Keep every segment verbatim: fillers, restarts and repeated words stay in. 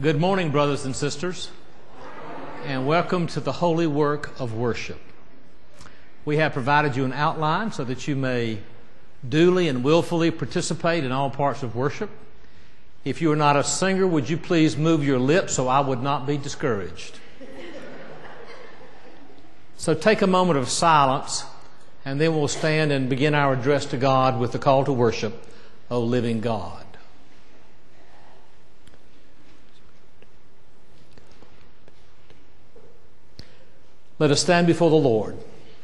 Good morning, brothers and sisters, and welcome to the holy work of worship. We have provided you an outline so that you may duly and willfully participate in all parts of worship. If you are not a singer, would you please move your lips so I would not be discouraged? So take a moment of silence, and then we'll stand and begin our address to God with the call to worship, O living God. Let us stand before the Lord.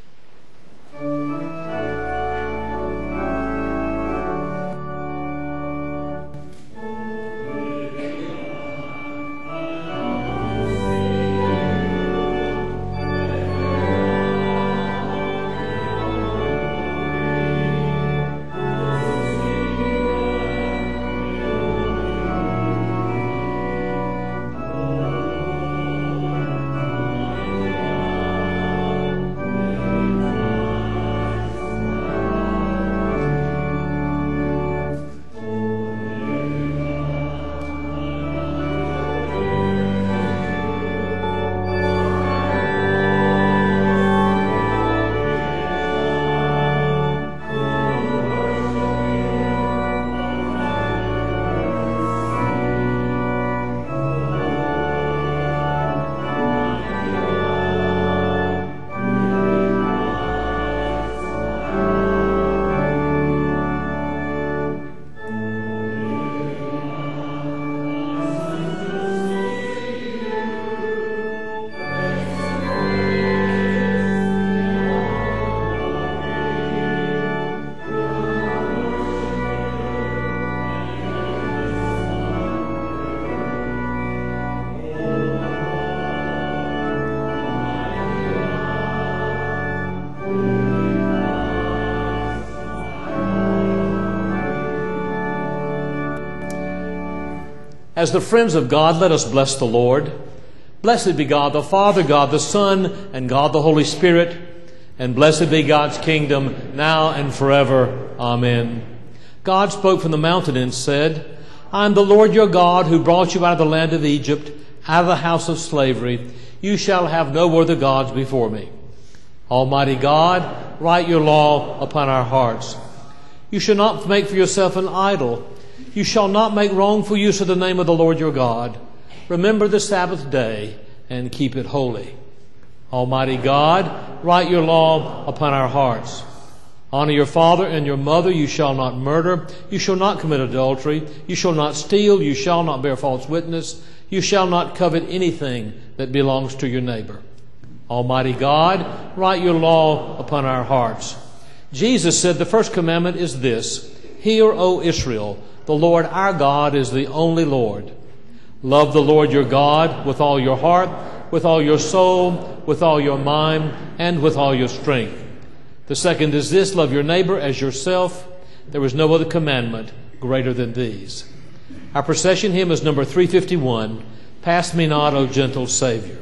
As the friends of God, let us bless the Lord. Blessed be God the Father, God the Son, and God the Holy Spirit. And blessed be God's kingdom, now and forever. Amen. God spoke from the mountain and said, I am the Lord your God, who brought you out of the land of Egypt, out of the house of slavery. You shall have no other gods before me. Almighty God, write your law upon our hearts. You shall not make for yourself an idol. You shall not make wrongful use of the name of the Lord your God. Remember the Sabbath day and keep it holy. Almighty God, write your law upon our hearts. Honor your father and your mother. You shall not murder. You shall not commit adultery. You shall not steal. You shall not bear false witness. You shall not covet anything that belongs to your neighbor. Almighty God, write your law upon our hearts. Jesus said the first commandment is this: Hear, O Israel, the Lord our God is the only Lord. Love the Lord your God with all your heart, with all your soul, with all your mind, and with all your strength. The second is this: love your neighbor as yourself. There is no other commandment greater than these. Our procession hymn is number three fifty-one, Pass Me Not, O Gentle Savior.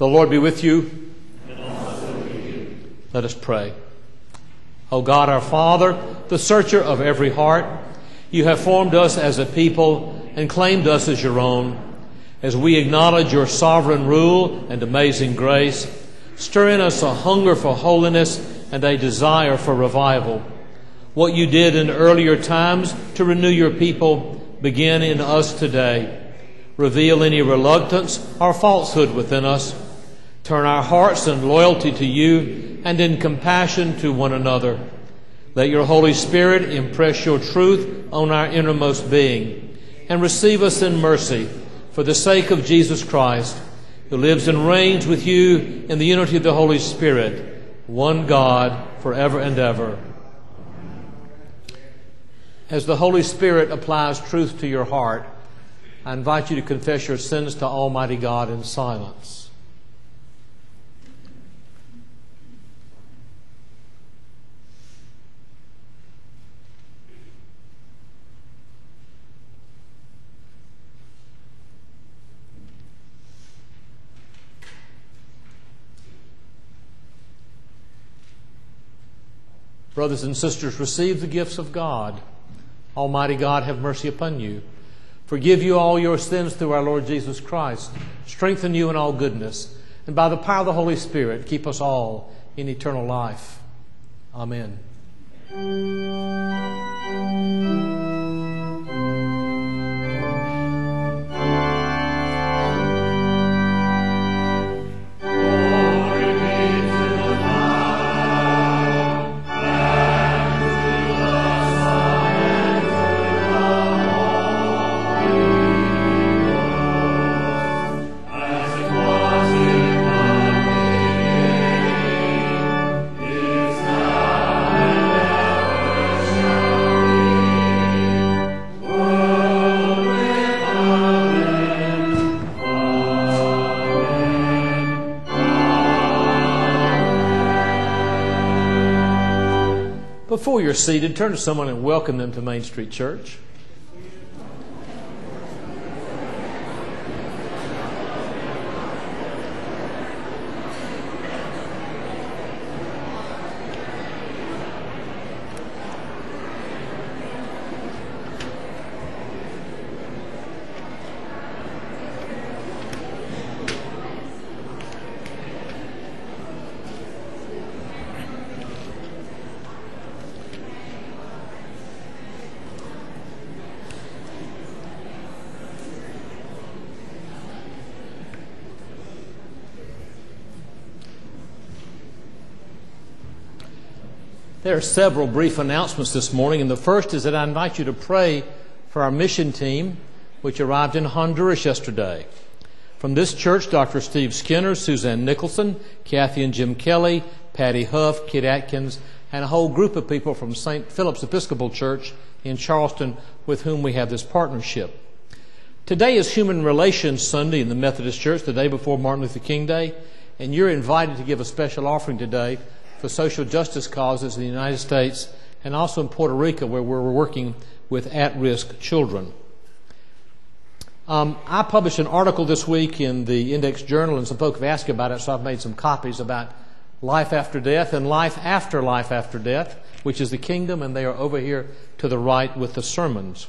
The Lord be with you. And also with you. Let us pray. O God, our Father, the searcher of every heart, you have formed us as a people and claimed us as your own. As we acknowledge your sovereign rule and amazing grace, stir in us a hunger for holiness and a desire for revival. What you did in earlier times to renew your people, begin in us today. Reveal any reluctance or falsehood within us. Turn our hearts in loyalty to you and in compassion to one another. Let your Holy Spirit impress your truth on our innermost being, and receive us in mercy for the sake of Jesus Christ, who lives and reigns with you in the unity of the Holy Spirit, one God, forever and ever. As the Holy Spirit applies truth to your heart, I invite you to confess your sins to Almighty God in silence. Brothers and sisters, receive the gifts of God. Almighty God, have mercy upon you. Forgive you all your sins through our Lord Jesus Christ. Strengthen you in all goodness. And by the power of the Holy Spirit, keep us all in eternal life. Amen. Before you're seated, turn to someone and welcome them to Main Street Church. There are several brief announcements this morning, and the first is that I invite you to pray for our mission team, which arrived in Honduras yesterday. From this church, Doctor Steve Skinner, Suzanne Nicholson, Kathy and Jim Kelly, Patty Huff, Kit Atkins, and a whole group of people from Saint Philip's Episcopal Church in Charleston with whom we have this partnership. Today is Human Relations Sunday in the Methodist Church, the day before Martin Luther King Day, and you're invited to give a special offering today for social justice causes in the United States and also in Puerto Rico, where we're working with at-risk children. Um, I published an article this week in the Index Journal, and some folks have asked about it, so I've made some copies about life after death and life after life after death, which is the kingdom, and they are over here to the right with the sermons.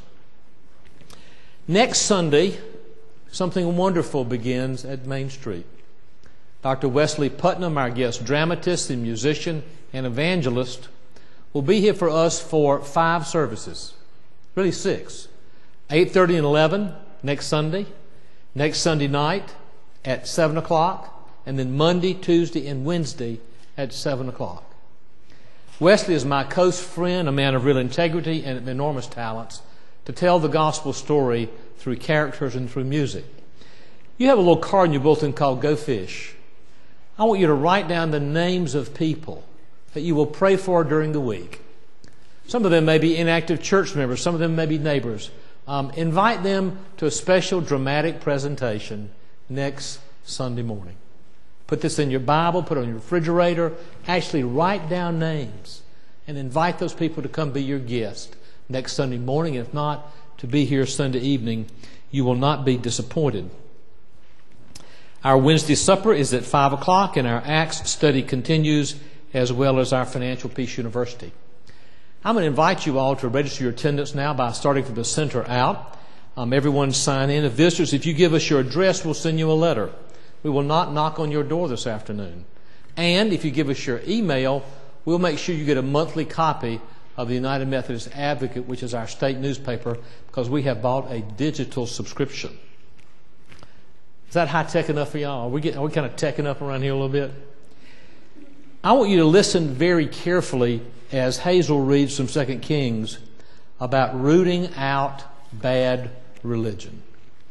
Next Sunday, something wonderful begins at Main Street. Doctor Wesley Putnam, our guest dramatist and musician and evangelist, will be here for us for five services, really six, eight thirty and eleven next Sunday, next Sunday night at seven o'clock, and then Monday, Tuesday, and Wednesday at seven o'clock. Wesley is my close friend, a man of real integrity and enormous talents to tell the gospel story through characters and through music. You have a little card in your bulletin called Go Fish. I want you to write down the names of people that you will pray for during the week. Some of them may be inactive church members. Some of them may be neighbors. Um, invite them to a special dramatic presentation next Sunday morning. Put this in your Bible, put it on your refrigerator. Actually write down names and invite those people to come be your guest next Sunday morning. If not, to be here Sunday evening. You will not be disappointed. Our Wednesday supper is at five o'clock, and our Acts study continues, as well as our Financial Peace University. I'm going to invite you all to register your attendance now by starting from the center out. Um, everyone sign in. If visitors, if you give us your address, we'll send you a letter. We will not knock on your door this afternoon. And if you give us your email, we'll make sure you get a monthly copy of the United Methodist Advocate, which is our state newspaper, because we have bought a digital subscription. Is that high-tech enough for y'all? Are we, getting, are we kind of teching up around here a little bit? I want you to listen very carefully as Hazel reads from Second Kings about rooting out bad religion.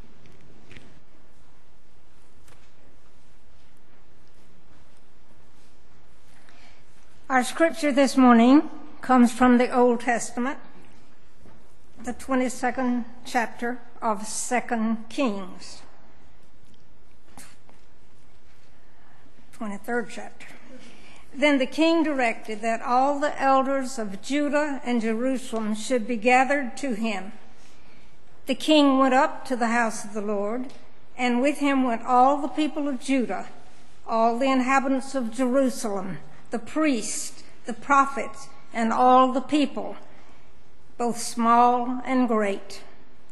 Our scripture this morning comes from the Old Testament, the twenty-second chapter of Second Kings. twenty-third chapter. Then the king directed that all the elders of Judah and Jerusalem should be gathered to him. The king went up to the house of the Lord, and with him went all the people of Judah, all the inhabitants of Jerusalem, the priests, the prophets, and all the people, both small and great.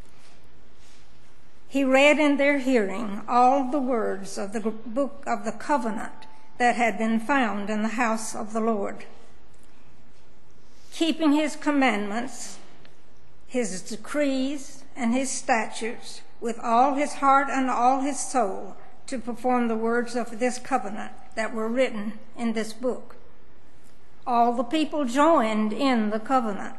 He read in their hearing all the words of the book of the covenant that had been found in the house of the Lord, keeping his commandments, his decrees, and his statutes with all his heart and all his soul, to perform the words of this covenant that were written in this book. All the people joined in the covenant.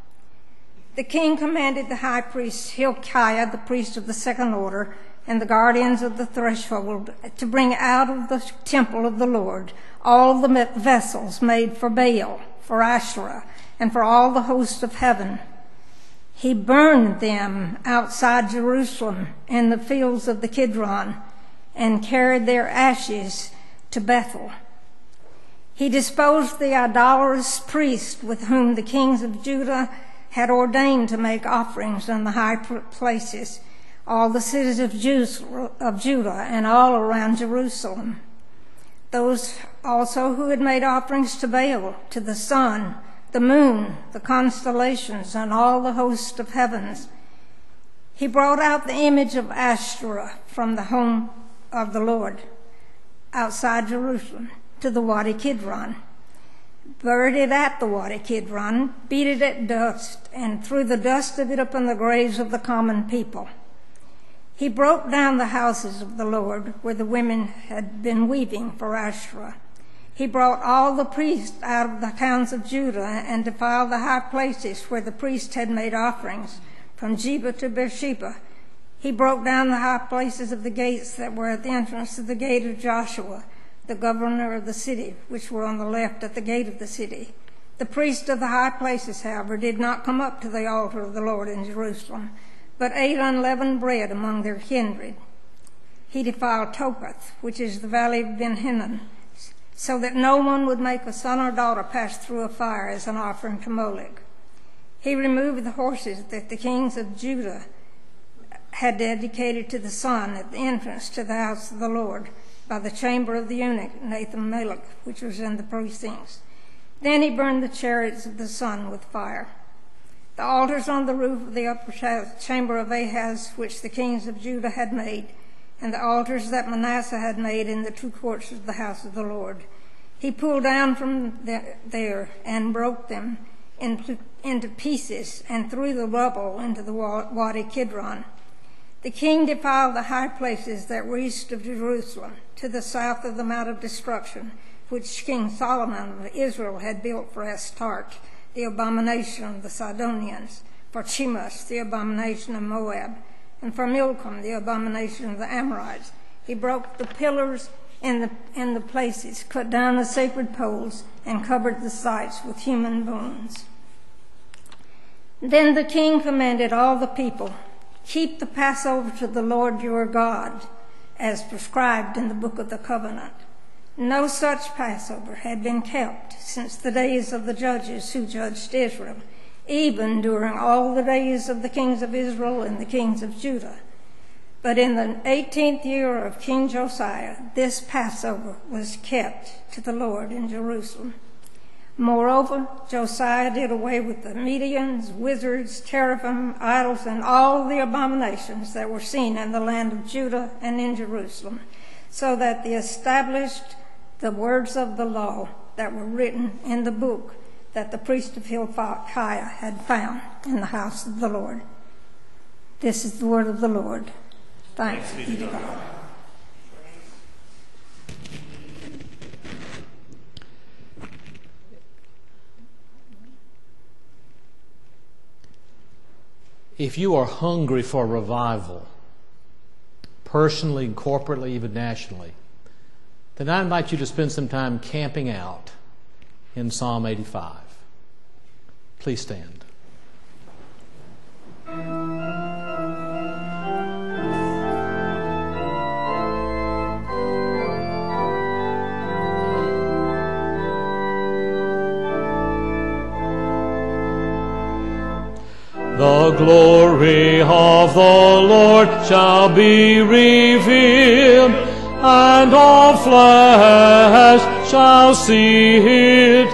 The king commanded the high priest Hilkiah, the priest of the second order, and the guardians of the threshold to bring out of the temple of the Lord all the vessels made for Baal, for Asherah, and for all the hosts of heaven. He burned them outside Jerusalem in the fields of the Kidron and carried their ashes to Bethel. He disposed the idolatrous priests with whom the kings of Judah had ordained to make offerings in the high places, all the cities of, Jews, of Judah and all around Jerusalem. Those also who had made offerings to Baal, to the sun, the moon, the constellations, and all the hosts of heavens. He brought out the image of Ashtoreth from the home of the Lord outside Jerusalem to the Wadi Kidron, buried it at the Wadi Kidron, beat it at dust, and threw the dust of it upon the graves of the common people. He broke down the houses of the Lord where the women had been weaving for Asherah. He brought all the priests out of the towns of Judah and defiled the high places where the priests had made offerings, from Jeba to Beersheba. He broke down the high places of the gates that were at the entrance of the gate of Joshua, the governor of the city, which were on the left at the gate of the city. The priests of the high places, however, did not come up to the altar of the Lord in Jerusalem, but ate unleavened bread among their kindred. He defiled Topheth, which is the valley of Ben Hinnom, so that no one would make a son or daughter pass through a fire as an offering to Molech. He removed the horses that the kings of Judah had dedicated to the sun at the entrance to the house of the Lord by the chamber of the eunuch Nathan-Melech, which was in the precincts. Then he burned the chariots of the sun with fire. The altars on the roof of the upper chamber of Ahaz, which the kings of Judah had made, and the altars that Manasseh had made in the two courts of the house of the Lord, he pulled down from there and broke them into pieces and threw the rubble into the Wadi Kidron. The king defiled the high places that were east of Jerusalem, to the south of the Mount of Destruction, which King Solomon of Israel had built for Astarte, the abomination of the Sidonians, for Chemosh, the abomination of Moab, and for Milcom, the abomination of the Amorites. He broke the pillars in the, in the places, cut down the sacred poles, and covered the sites with human bones. Then the king commanded all the people, "Keep the Passover to the Lord your God, as prescribed in the book of the covenant." No such Passover had been kept since the days of the judges who judged Israel, even during all the days of the kings of Israel and the kings of Judah. But in the eighteenth year of King Josiah, this Passover was kept to the Lord in Jerusalem. Moreover, Josiah did away with the mediums, wizards, teraphim, idols, and all the abominations that were seen in the land of Judah and in Jerusalem, so that they established the words of the law that were written in the book that the priest of Hilkiah had found in the house of the Lord. This is the word of the Lord. Thanks be to God. If you are hungry for revival, personally and corporately, even nationally, then I invite you to spend some time camping out in Psalm eighty-five. Please stand. The glory of the Lord shall be revealed, and all flesh shall see it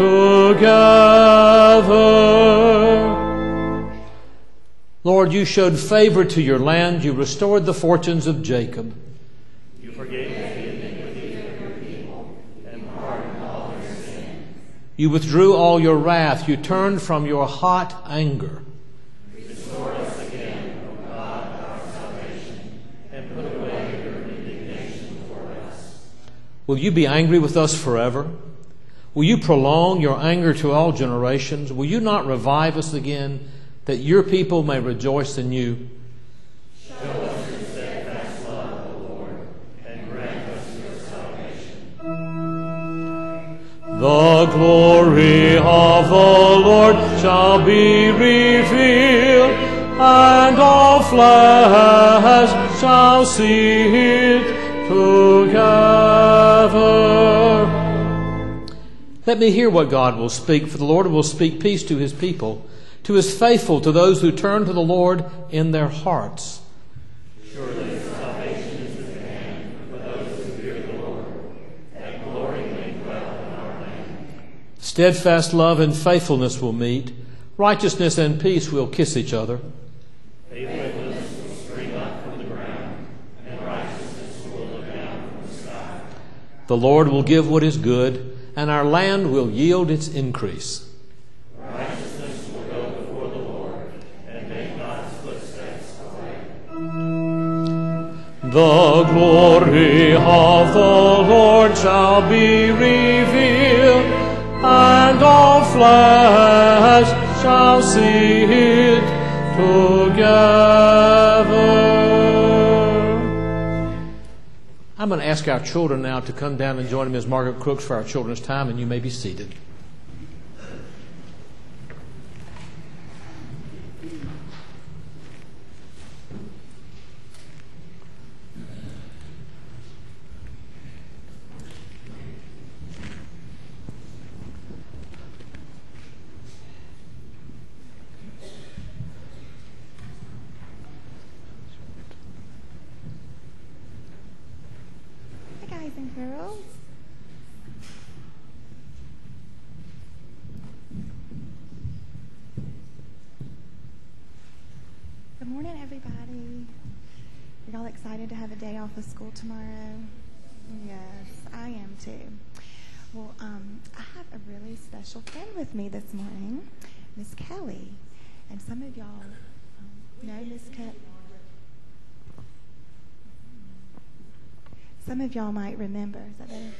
together. Lord, you showed favor to your land. You restored the fortunes of Jacob. You forgave the iniquities of your people and pardoned all their sins. You withdrew all your wrath. You turned from your hot anger. Restore us again, O God, our salvation, and put away your indignation toward us. Will you be angry with us forever? Will you prolong your anger to all generations? Will you not revive us again, that your people may rejoice in you? Show us your steadfast love, O Lord, and grant us your salvation. The glory of the Lord shall be revealed, and all flesh shall see it together. Let me hear what God will speak, for the Lord will speak peace to his people, to his faithful, to those who turn to the Lord in their hearts. Surely salvation is at hand for those who fear the Lord, that glory may dwell in our land. Steadfast love and faithfulness will meet. Righteousness and peace will kiss each other. Faithfulness will spring up from the ground, and righteousness will look down from the sky. The Lord will give what is good, and our land will yield its increase. Righteousness will go before the Lord, and make God's footsteps a way. The glory of the Lord shall be revealed, and all flesh shall see it together. I'm going to ask our children now to come down and join Miz Margaret Crooks for our children's time, and you may be seated. Girls. Good morning, everybody. Are y'all excited to have a day off of school tomorrow? Yes, I am too. Well, um, I have a really special friend with me this morning, Miss Kelly. And some of y'all um, know Miss Kelly. Some of y'all might remember. Is that better?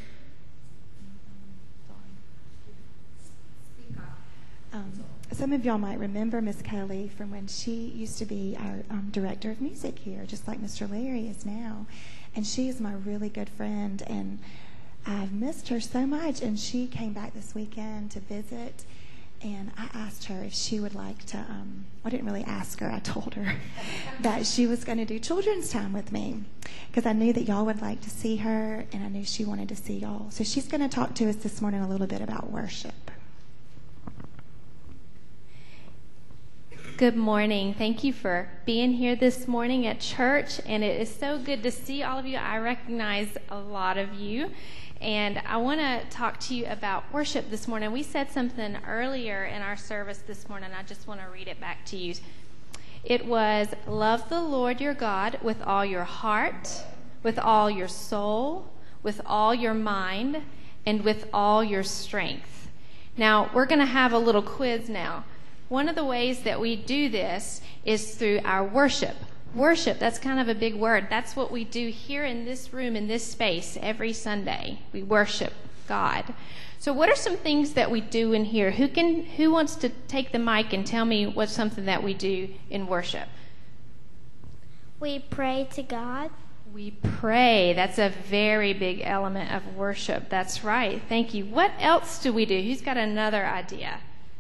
Um, some of y'all might remember Miss Kelly from when she used to be our um, director of music here, just like Mister Larry is now. And she is my really good friend, and I've missed her so much. And she came back this weekend to visit, and I asked her if she would like to, um, I didn't really ask her, I told her that she was going to do children's time with me, because I knew that y'all would like to see her, and I knew she wanted to see y'all. So she's going to talk to us this morning a little bit about worship. Good morning. Thank you for being here this morning at church, and it is so good to see all of you. I recognize a lot of you, and I want to talk to you about worship this morning. We said something earlier in our service this morning. I just want to read it back to you. It was, love the Lord your God with all your heart, with all your soul, with all your mind, and with all your strength. Now, we're going to have a little quiz now. One of the ways that we do this is through our worship. Worship, that's kind of a big word. That's what we do here in this room, in this space, every Sunday. We worship God. So what are some things that we do in here? Who can, who wants to take the mic and tell me what's something that we do in worship? We pray to God. We pray. That's a very big element of worship. That's right. Thank you. What else do we do? Who's got another idea?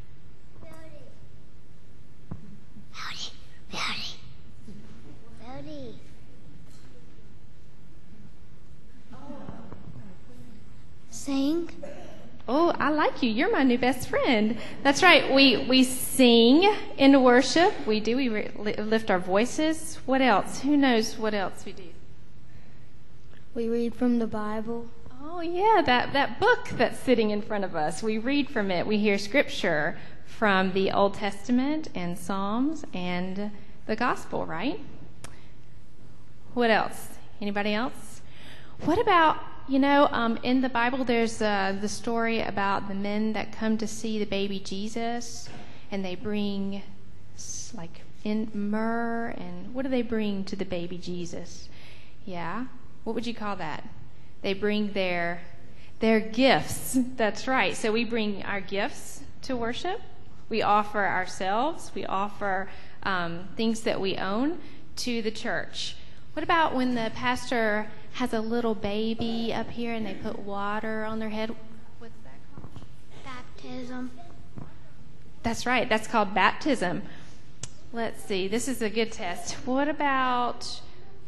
Melody. Melody. Melody. Sing. Oh, I like you. You're my new best friend. That's right. We we sing in worship. We do. We re- lift our voices. What else? Who knows what else we do? We read from the Bible. Oh, yeah, that, that book that's sitting in front of us. We read from it. We hear scripture from the Old Testament and Psalms and the Gospel, right? What else? Anybody else? What about, you know, um, in the Bible there's uh, the story about the men that come to see the baby Jesus, and they bring like in myrrh, and what do they bring to the baby Jesus? Yeah. What would you call that? They bring their their gifts. That's right. So we bring our gifts to worship. We offer ourselves. We offer um, things that we own to the church. What about when the pastor has a little baby up here and they put water on their head? What's that called? Baptism. That's right. That's called baptism. Let's see. This is a good test. What about...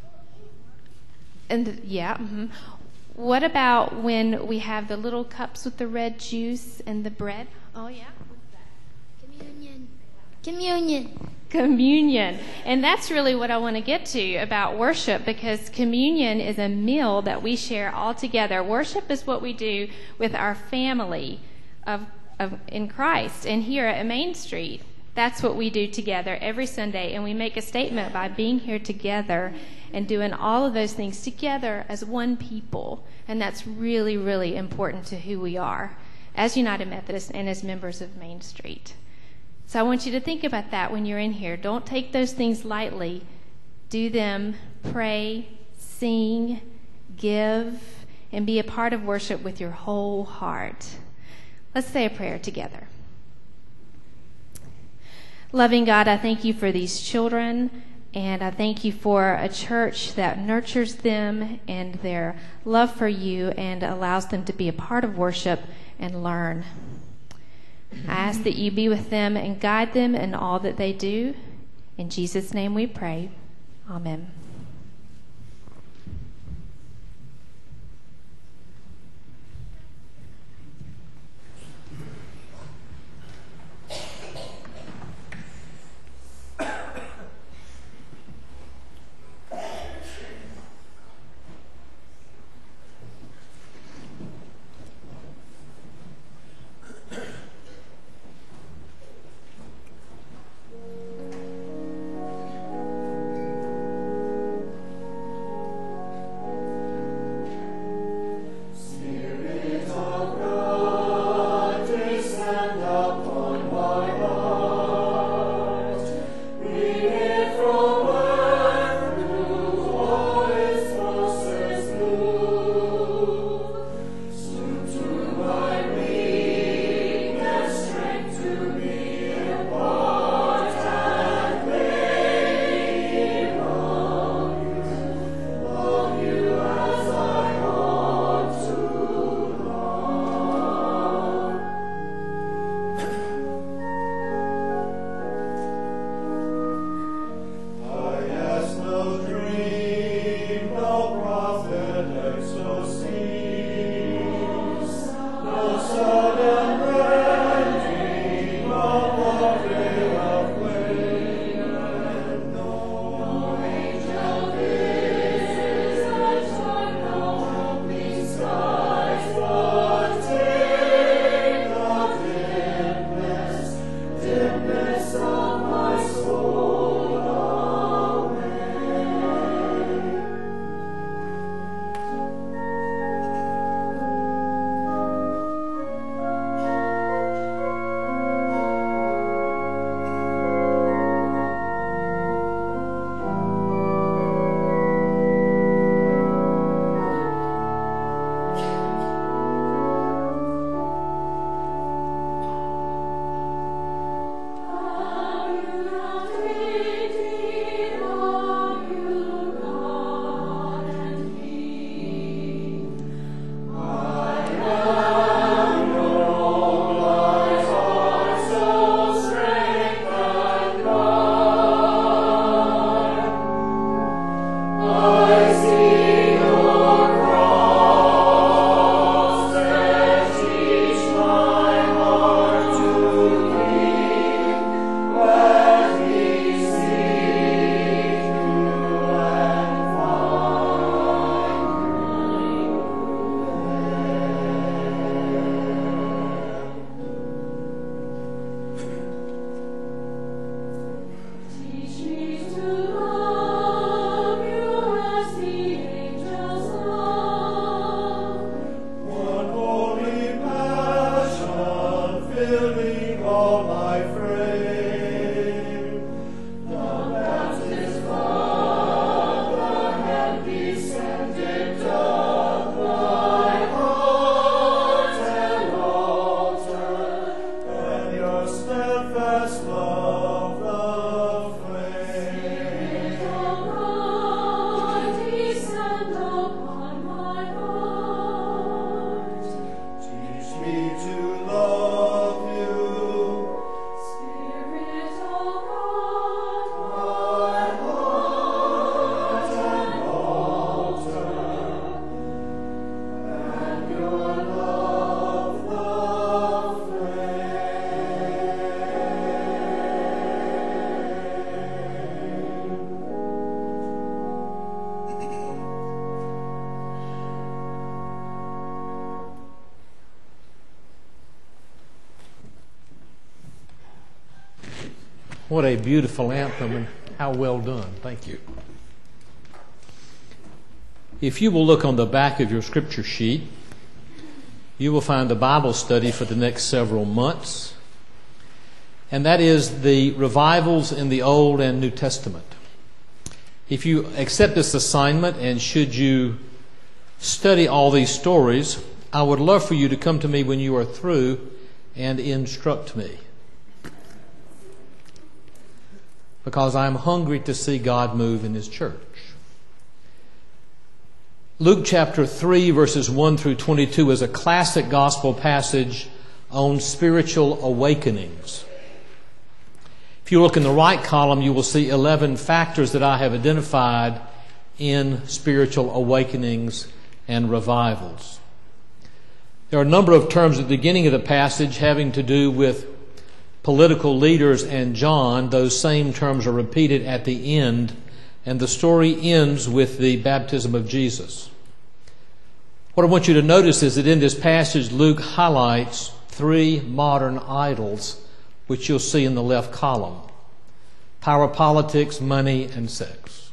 And yeah, mm-hmm. What about when we have the little cups with the red juice and the bread? Oh, yeah. What's that? Communion. Communion. Communion. And that's really what I want to get to about worship, because communion is a meal that we share all together. Worship is what we do with our family of, of in Christ. And here at Main Street, that's what we do together every Sunday. And we make a statement by being here together and doing all of those things together as one people. And that's really, really important to who we are as United Methodists and as members of Main Street. So I want you to think about that when you're in here. Don't take those things lightly. Do them, pray, sing, give, and be a part of worship with your whole heart. Let's say a prayer together. Loving God, I thank you for these children, and I thank you for a church that nurtures them and their love for you and allows them to be a part of worship and learn. I ask that you be with them and guide them in all that they do. In Jesus' name we pray. Amen. What a beautiful anthem, and how well done. Thank you. If you will look on the back of your scripture sheet, you will find a Bible study for the next several months, and that is the revivals in the Old and New Testament. If you accept this assignment, and should you study all these stories, I would love for you to come to me when you are through and instruct me, because I am hungry to see God move in His church. Luke chapter three, verses one through twenty-two is a classic gospel passage on spiritual awakenings. If you look in the right column, you will see eleven factors that I have identified in spiritual awakenings and revivals. There are a number of terms at the beginning of the passage having to do with political leaders and John. Those same terms are repeated at the end, and the story ends with the baptism of Jesus. What I want you to notice is that in this passage, Luke highlights three modern idols, which you'll see in the left column: power politics, money, and sex.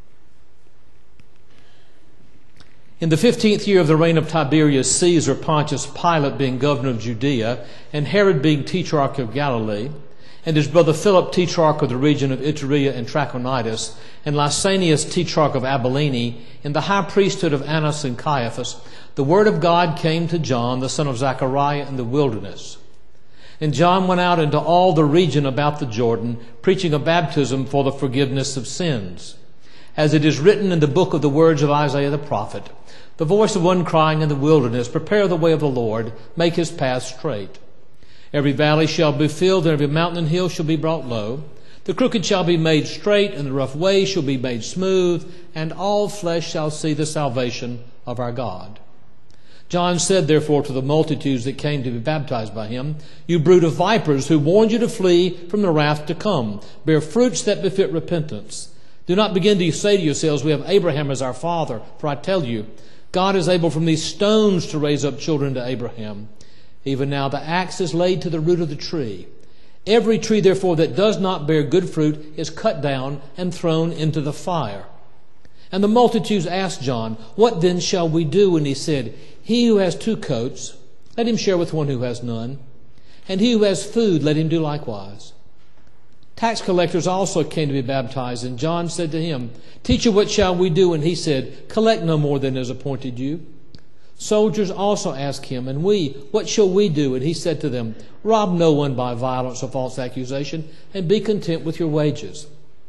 In the fifteenth year of the reign of Tiberius Caesar, Pontius Pilate being governor of Judea, and Herod being tetrarch of Galilee, and his brother Philip, tetrarch of the region of Iturea and Trachonitis, and Lysanias, tetrarch of Abilene, in the high priesthood of Annas and Caiaphas, the word of God came to John, the son of Zechariah, in the wilderness. And John went out into all the region about the Jordan, preaching a baptism for the forgiveness of sins. As it is written in the book of the words of Isaiah the prophet, the voice of one crying in the wilderness, prepare the way of the Lord, make His path straight. Every valley shall be filled, and every mountain and hill shall be brought low. The crooked shall be made straight, and the rough way shall be made smooth, and all flesh shall see the salvation of our God. John said, therefore, to the multitudes that came to be baptized by him, you brood of vipers, who warned you to flee from the wrath to come, bear fruits that befit repentance. Do not begin to say to yourselves, we have Abraham as our father, for I tell you, God is able from these stones to raise up children to Abraham. Even now the axe is laid to the root of the tree. Every tree, therefore, that does not bear good fruit is cut down and thrown into the fire. And the multitudes asked John, what then shall we do? And he said, he who has two coats, let him share with one who has none. And he who has food, let him do likewise. Tax collectors also came to be baptized, and John said to him, Teacher, what shall we do? And he said, Collect no more than is appointed you. Soldiers also asked him, And we, what shall we do? And he said to them, Rob no one by violence or false accusation, and be content with your wages.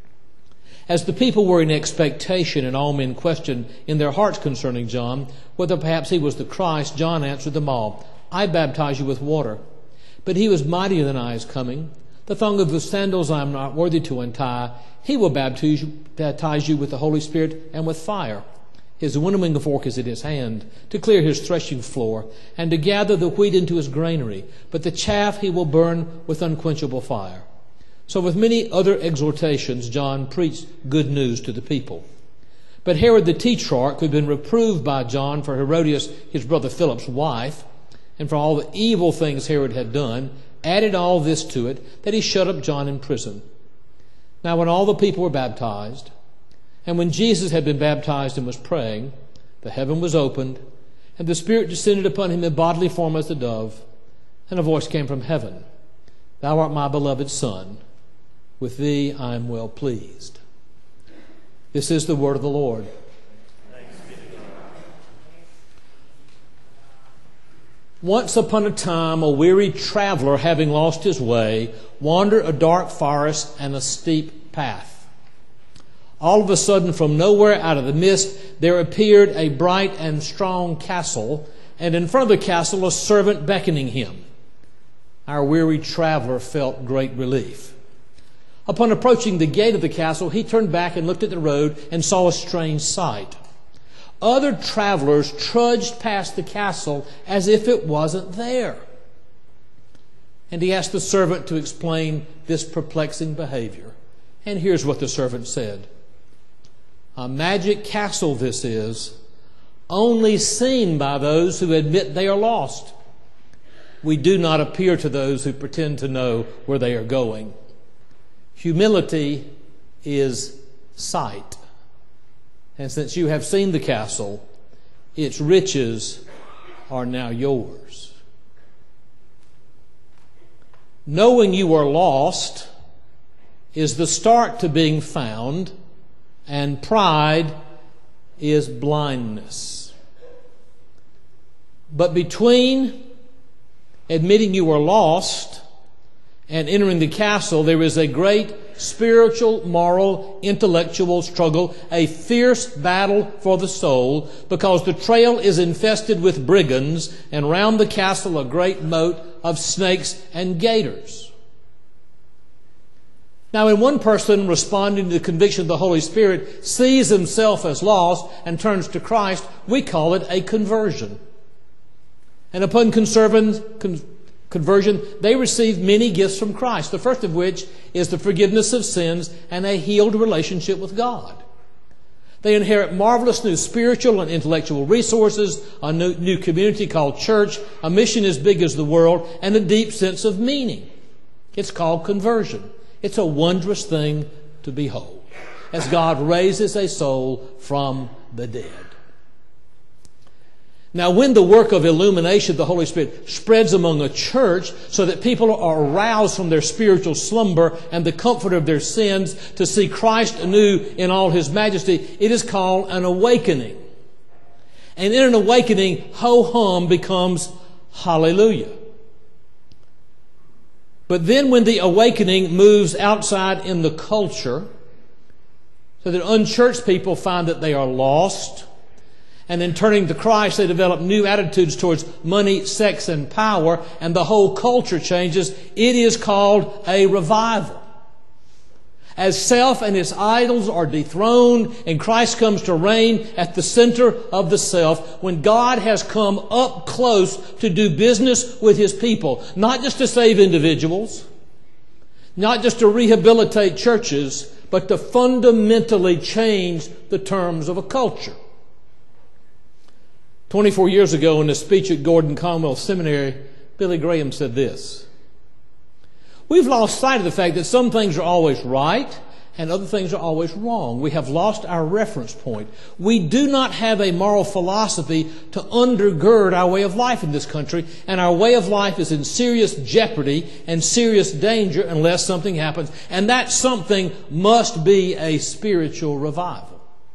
As the people were in expectation, and all men questioned in their hearts concerning John, whether perhaps he was the Christ, John answered them all, I baptize you with water, but he was mightier than I is coming. The thong of the sandals I am not worthy to untie. He will baptize you, baptize you with the Holy Spirit and with fire. His winnowing fork is in his hand, to clear his threshing floor, and to gather the wheat into his granary. But the chaff he will burn with unquenchable fire. So with many other exhortations, John preached good news to the people. But Herod the tetrarch, who had been reproved by John for Herodias, his brother Philip's wife, and for all the evil things Herod had done, added all this to it, that he shut up John in prison. Now when all the people were baptized, and when Jesus had been baptized and was praying, the heaven was opened, and the Spirit descended upon him in bodily form as a dove, and a voice came from heaven, Thou art my beloved Son, with thee I am well pleased. This is the word of the Lord. Once upon a time, a weary traveler, having lost his way, wandered a dark forest and a steep path. All of a sudden, from nowhere out of the mist, there appeared a bright and strong castle, and in front of the castle a servant beckoning him. Our weary traveler felt great relief. Upon approaching the gate of the castle, he turned back and looked at the road and saw a strange sight. Other travelers trudged past the castle as if it wasn't there. And he asked the servant to explain this perplexing behavior. And here's what the servant said. A magic castle this is, only seen by those who admit they are lost. We do not appear to those who pretend to know where they are going. Humility is sight. And since you have seen the castle, its riches are now yours. Knowing you are lost is the start to being found, and pride is blindness. But between admitting you are lost and entering the castle, there is a great spiritual, moral, intellectual struggle, a fierce battle for the soul, because the trail is infested with brigands, and round the castle a great moat of snakes and gators. Now, when one person, responding to the conviction of the Holy Spirit, sees himself as lost and turns to Christ, we call it a conversion. And upon conserving, con- conversion, they receive many gifts from Christ, the first of which is the forgiveness of sins and a healed relationship with God. They inherit marvelous new spiritual and intellectual resources, a new, new community called church, a mission as big as the world, and a deep sense of meaning. It's called conversion. It's a wondrous thing to behold, as God raises a soul from the dead. Now, when the work of illumination of the Holy Spirit spreads among a church so that people are aroused from their spiritual slumber and the comfort of their sins to see Christ anew in all His majesty, it is called an awakening. And in an awakening, ho-hum becomes hallelujah. But then when the awakening moves outside in the culture, so that unchurched people find that they are lost, and in turning to Christ, they develop new attitudes towards money, sex, and power, and the whole culture changes. It is called a revival. As self and its idols are dethroned and Christ comes to reign at the center of the self, when God has come up close to do business with His people, not just to save individuals, not just to rehabilitate churches, but to fundamentally change the terms of a culture. twenty-four years ago in a speech at Gordon Conwell Seminary, Billy Graham said this: "We've lost sight of the fact that some things are always right and other things are always wrong. We have lost our reference point. We do not have a moral philosophy to undergird our way of life in this country, and our way of life is in serious jeopardy and serious danger unless something happens, and that something must be a spiritual revival."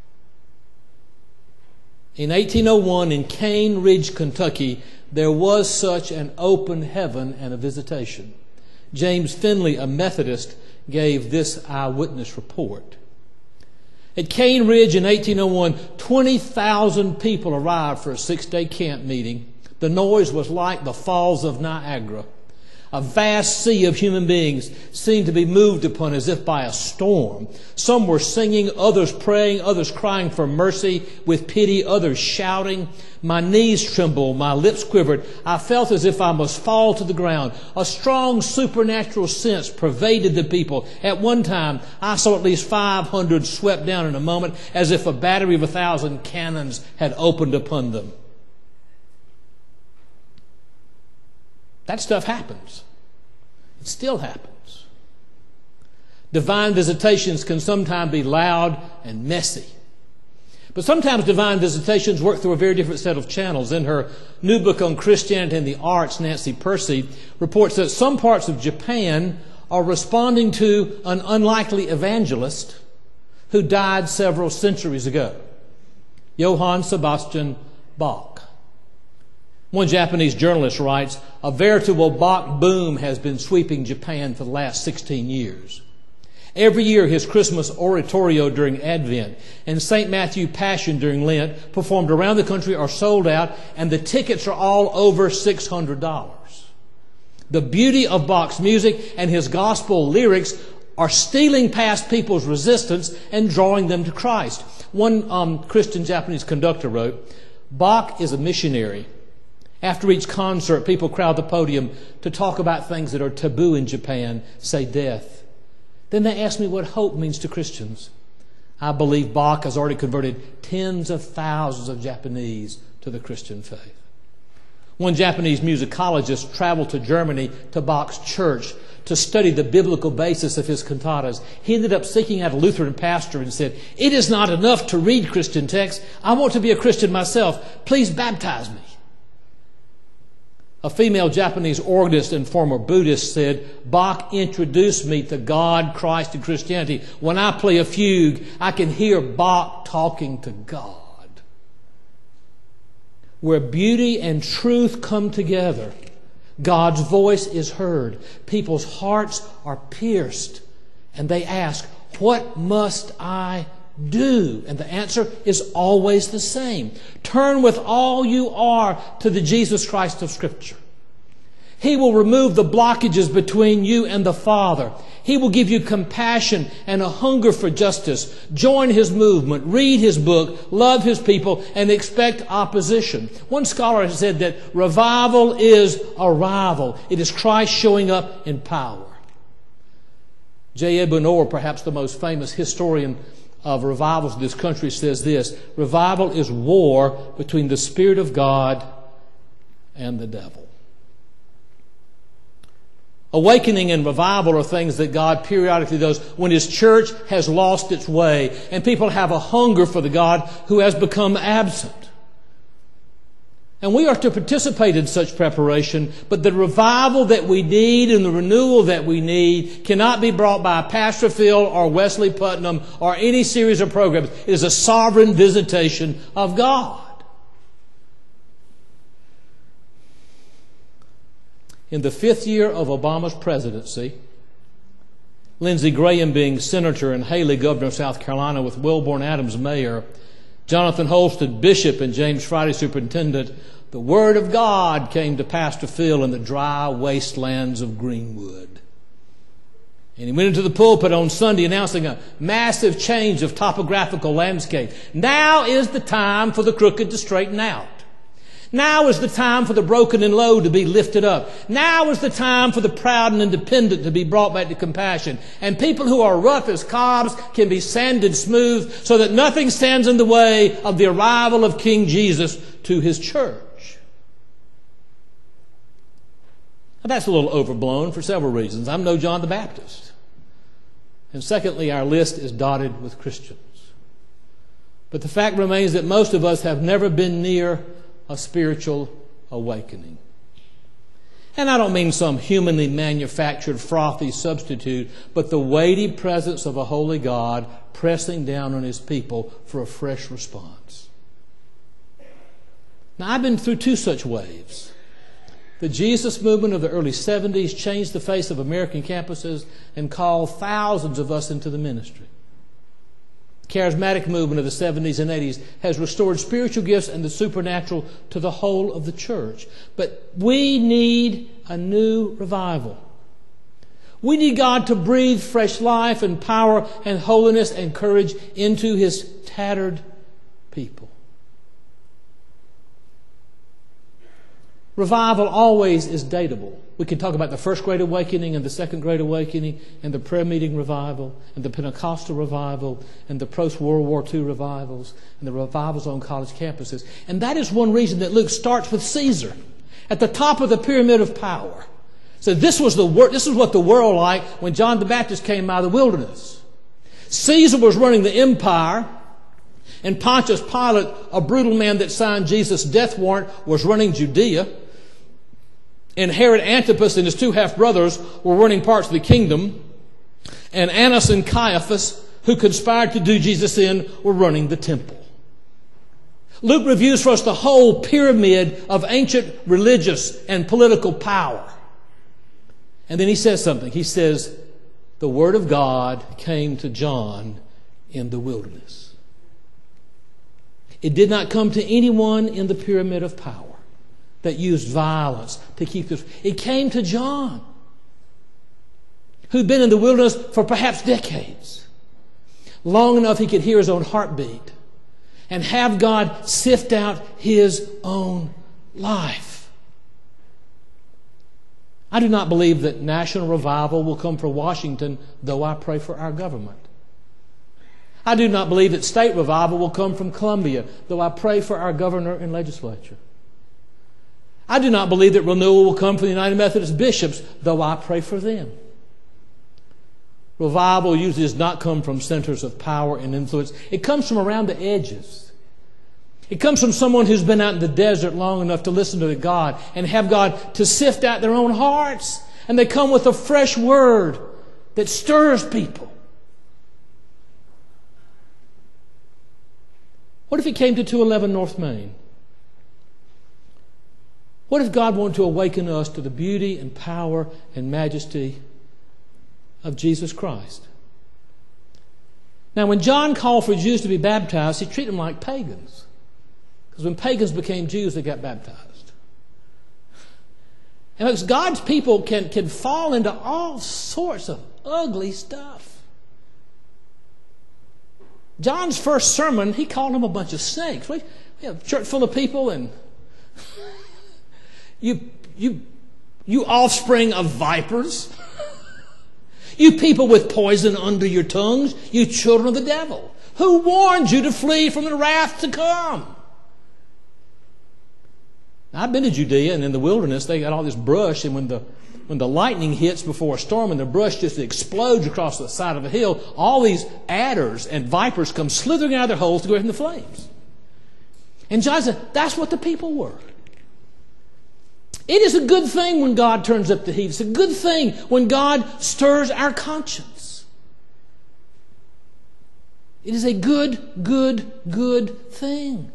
In eighteen oh one in Cane Ridge, Kentucky, there was such an open heaven and a visitation. James Finley, a Methodist, gave this eyewitness report. At Cane Ridge in eighteen oh one, twenty thousand people arrived for a six-day camp meeting. The noise was like the Falls of Niagara. A vast sea of human beings seemed to be moved upon as if by a storm. Some were singing, others praying, others crying for mercy with pity, others shouting. My knees trembled, my lips quivered. I felt as if I must fall to the ground. A strong supernatural sense pervaded the people. At one time, I saw at least five hundred swept down in a moment, as if a battery of a thousand cannons had opened upon them. That stuff happens. It still happens. Divine visitations can sometimes be loud and messy. But sometimes divine visitations work through a very different set of channels. In her new book on Christianity and the Arts, Nancy Percy reports that some parts of Japan are responding to an unlikely evangelist who died several centuries ago, Johann Sebastian Bach. One Japanese journalist writes, "A veritable Bach boom has been sweeping Japan for the last sixteen years. Every year his Christmas oratorio during Advent and Saint Matthew Passion during Lent, performed around the country, are sold out, and the tickets are all over six hundred dollars. The beauty of Bach's music and his gospel lyrics are stealing past people's resistance and drawing them to Christ." One um, Christian Japanese conductor wrote, "Bach is a missionary. After each concert, people crowd the podium to talk about things that are taboo in Japan, say death. Then they ask me what hope means to Christians. I believe Bach has already converted tens of thousands of Japanese to the Christian faith." One Japanese musicologist traveled to Germany to Bach's church to study the biblical basis of his cantatas. He ended up seeking out a Lutheran pastor and said, "It is not enough to read Christian texts. I want to be a Christian myself. Please baptize me." A female Japanese organist and former Buddhist said, "Bach introduced me to God, Christ, and Christianity. When I play a fugue, I can hear Bach talking to God." Where beauty and truth come together, God's voice is heard. People's hearts are pierced, and they ask, "What must I do?" And the answer is always the same. Turn with all you are to the Jesus Christ of Scripture. He will remove the blockages between you and the Father. He will give you compassion and a hunger for justice. Join His movement, read His book, love His people, and expect opposition. One scholar has said that revival is arrival. It is Christ showing up in power. J. Edwin Orr, perhaps the most famous historian of revivals in this country, says this: revival is war between the Spirit of God and the devil. Awakening and revival are things that God periodically does when His church has lost its way and people have a hunger for the God who has become absent. And we are to participate in such preparation, but the revival that we need and the renewal that we need cannot be brought by Pastor Phil or Wesley Putnam or any series of programs. It is a sovereign visitation of God. In the fifth year of Obama's presidency, Lindsey Graham being senator and Haley governor of South Carolina with Wilborn Adams mayor, Jonathan Holston bishop and James Friday superintendent, the Word of God came to Pastor Phil in the dry wastelands of Greenwood. And he went into the pulpit on Sunday announcing a massive change of topographical landscape. Now is the time for the crooked to straighten out. Now is the time for the broken and low to be lifted up. Now is the time for the proud and independent to be brought back to compassion. And people who are rough as cobs can be sanded smooth so that nothing stands in the way of the arrival of King Jesus to His church. Now that's a little overblown for several reasons. I'm no John the Baptist. And secondly, our list is dotted with Christians. But the fact remains that most of us have never been near a spiritual awakening. And I don't mean some humanly manufactured frothy substitute, but the weighty presence of a holy God pressing down on His people for a fresh response. Now, I've been through two such waves. The Jesus movement of the early seventies changed the face of American campuses and called thousands of us into the ministry. Charismatic movement of the seventies and eighties has restored spiritual gifts and the supernatural to the whole of the church. But we need a new revival. We need God to breathe fresh life and power and holiness and courage into His tattered people. Revival always is dateable. We can talk about the First Great Awakening and the Second Great Awakening and the prayer meeting revival and the Pentecostal revival and the post-World War Two revivals and the revivals on college campuses. And that is one reason that Luke starts with Caesar at the top of the pyramid of power. So this was the wor- this is what the world like when John the Baptist came out of the wilderness. Caesar was running the empire, and Pontius Pilate, a brutal man that signed Jesus' death warrant, was running Judea. And Herod Antipas and his two half-brothers were running parts of the kingdom. And Annas and Caiaphas, who conspired to do Jesus in, were running the temple. Luke reviews for us the whole pyramid of ancient religious and political power. And then he says something. He says, the Word of God came to John in the wilderness. It did not come to anyone in the pyramid of power that used violence to keep this. It came to John, who'd been in the wilderness for perhaps decades, long enough he could hear his own heartbeat and have God sift out his own life. I do not believe that national revival will come for Washington, though I pray for our government. I do not believe that state revival will come from Columbia, though I pray for our governor and legislature. I do not believe that renewal will come from the United Methodist bishops, though I pray for them. Revival usually does not come from centers of power and influence. It comes from around the edges. It comes from someone who's been out in the desert long enough to listen to God and have God to sift out their own hearts. And they come with a fresh word that stirs people. What if it came to two eleven North Main? What if God wanted to awaken us to the beauty and power and majesty of Jesus Christ? Now, when John called for Jews to be baptized, he treated them like pagans. Because when pagans became Jews, they got baptized. And because God's people can, can fall into all sorts of ugly stuff. John's first sermon, he called them a bunch of snakes. We have a church full of people and you, you, you offspring of vipers. You people with poison under your tongues, you children of the devil. Who warned you to flee from the wrath to come? Now, I've been to Judea, and in the wilderness, they got all this brush, and when the when the lightning hits before a storm and the brush just explodes across the side of a hill, all these adders and vipers come slithering out of their holes to go away from the flames. And John said, that's what the people were. It is a good thing when God turns up the heat. It's a good thing when God stirs our conscience. It is a good, good, good thing.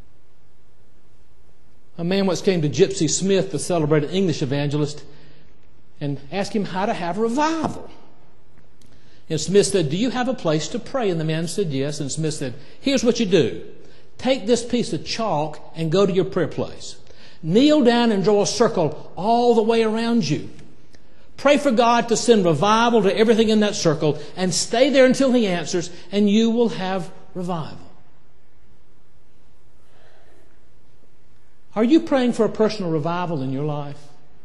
A man once came to Gypsy Smith, the celebrated English evangelist, and asked him how to have a revival. And Smith said, do you have a place to pray? And the man said, yes. And Smith said, here's what you do. Take this piece of chalk and go to your prayer place. Kneel down and draw a circle all the way around you. Pray for God to send revival to everything in that circle and stay there until He answers, and you will have revival. Are you praying for a personal revival in your life?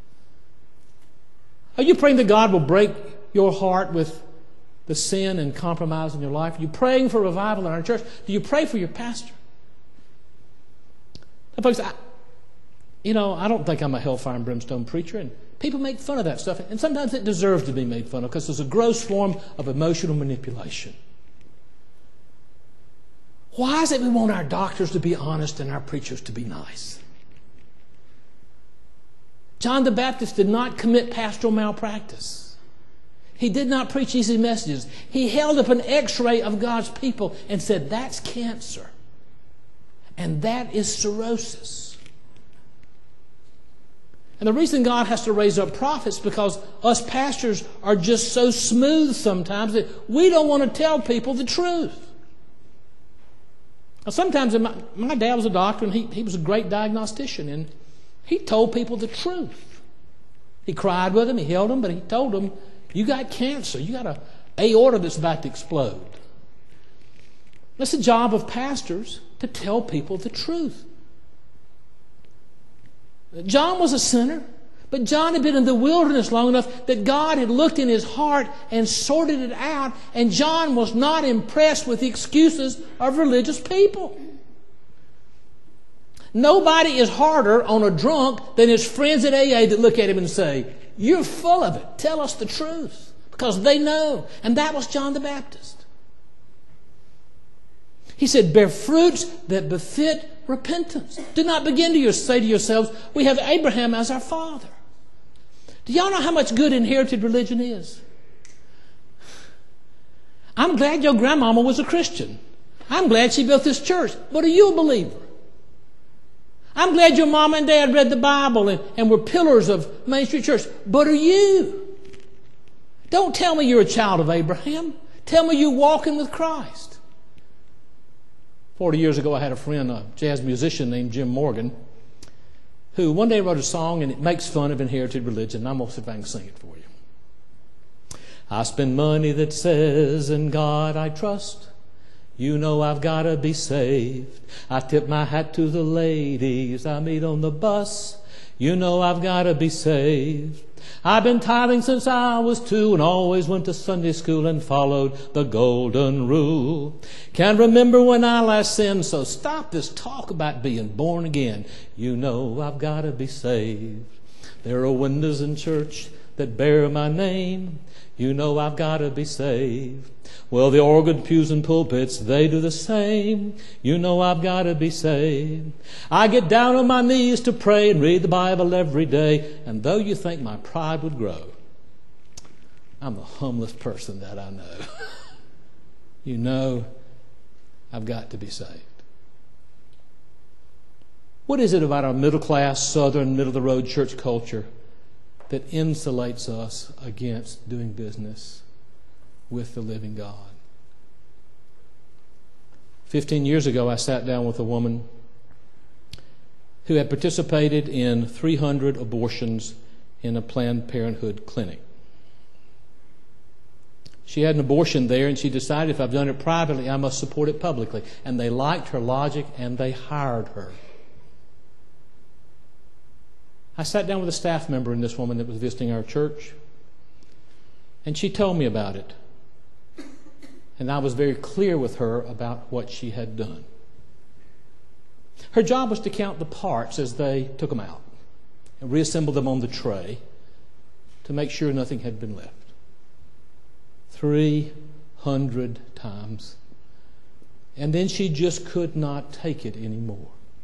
Are you praying that God will break your heart with the sin and compromise in your life? Are you praying for revival in our church? Do you pray for your pastor? Now, folks, I, you know, I don't think I'm a hellfire and brimstone preacher, and people make fun of that stuff, and sometimes it deserves to be made fun of because it's a gross form of emotional manipulation. Why is it we want our doctors to be honest and our preachers to be nice? John the Baptist did not commit pastoral malpractice. He did not preach easy messages. He held up an x-ray of God's people and said, that's cancer. And that is cirrhosis. And the reason God has to raise up prophets is because us pastors are just so smooth sometimes that we don't want to tell people the truth. Now, sometimes my, my dad was a doctor, and he, he was a great diagnostician, and he told people the truth. He cried with them, he held them, but he told them, you got cancer, you got an aorta that's about to explode. It's the job of pastors to tell people the truth. John was a sinner, but John had been in the wilderness long enough that God had looked in his heart and sorted it out, and John was not impressed with the excuses of religious people. Nobody is harder on a drunk than his friends at A A that look at him and say, you're full of it. Tell us the truth. Because they know. And that was John the Baptist. He said, bear fruits that befit repentance. Do not begin to say to yourselves, we have Abraham as our father. Do y'all know how much good inherited religion is? I'm glad your grandmama was a Christian. I'm glad she built this church. But are you a believer? I'm glad your mom and dad read the Bible and, and were pillars of Main Street Church. But are you? Don't tell me you're a child of Abraham. Tell me you're walking with Christ. Forty years ago, I had a friend, a jazz musician named Jim Morgan, who one day wrote a song, and it makes fun of inherited religion. I'm going to see if I can sing it for you. I spend money that says, in God I trust. You know I've got to be saved. I tip my hat to the ladies I meet on the bus. You know I've got to be saved. I've been tithing since I was two and always went to Sunday school and followed the golden rule. Can't remember when I last sinned, so stop this talk about being born again. You know I've got to be saved. There are windows in church that bear my name. You know I've got to be saved. Well, the organ pews and pulpits, they do the same. You know I've got to be saved. I get down on my knees to pray and read the Bible every day. And though you think my pride would grow, I'm the humblest person that I know. You know I've got to be saved. What is it about our middle-class, southern, middle-of-the-road church culture that insulates us against doing business with the living God? Fifteen years ago, I sat down with a woman who had participated in three hundred abortions in a Planned Parenthood clinic. She had an abortion there, and she decided, if I've done it privately, I must support it publicly. And they liked her logic, and they hired her. I sat down with a staff member in this woman that was visiting our church, and she told me about it. And I was very clear with her about what she had done. Her job was to count the parts as they took them out and reassemble them on the tray to make sure nothing had been left. Three hundred times. And then she just could not take it anymore.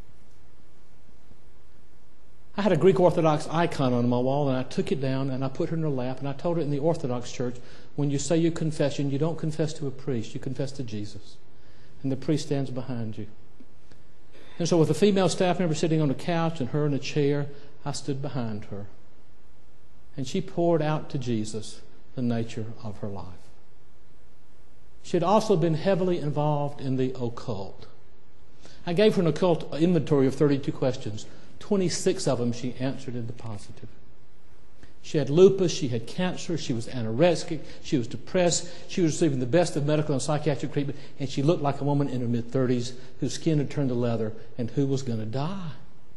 I had a Greek Orthodox icon on my wall, and I took it down and I put her in her lap, and I told her, in the Orthodox Church, when you say your confession, you don't confess to a priest, you confess to Jesus. And the priest stands behind you. And so with a female staff member sitting on a couch and her in a chair, I stood behind her. And she poured out to Jesus the nature of her life. She had also been heavily involved in the occult. I gave her an occult inventory of thirty-two questions. twenty-six of them she answered in the positive. She had lupus, she had cancer, she was anorexic, she was depressed, she was receiving the best of medical and psychiatric treatment, and she looked like a woman in her mid-thirties whose skin had turned to leather and who was going to die.